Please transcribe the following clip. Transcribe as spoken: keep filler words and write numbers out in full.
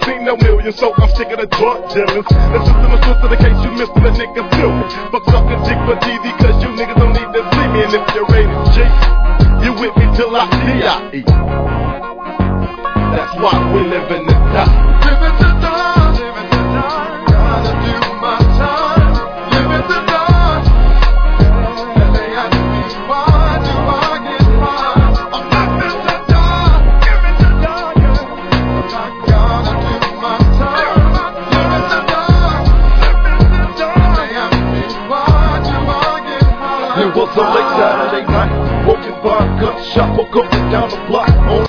seen no million, so I'm sick of the drug dealers. Listen to my sister, in case you missed the niggas do. Fuck suckin' dick for T V, cause you niggas don't need to see me. And if you're rated G, you with me till I D I E. That's why we live in the dark. Live in the dark, live in the dark. Gotta do my time. Live in the dark. And they ask me, why do I get high? I'm live in the dark, live in the dark. I gotta do my time. Live in the dark, live in the dark. And they ask me, why do I get high? It was a late Saturday night, walking by a gun shop, woke up and down the block.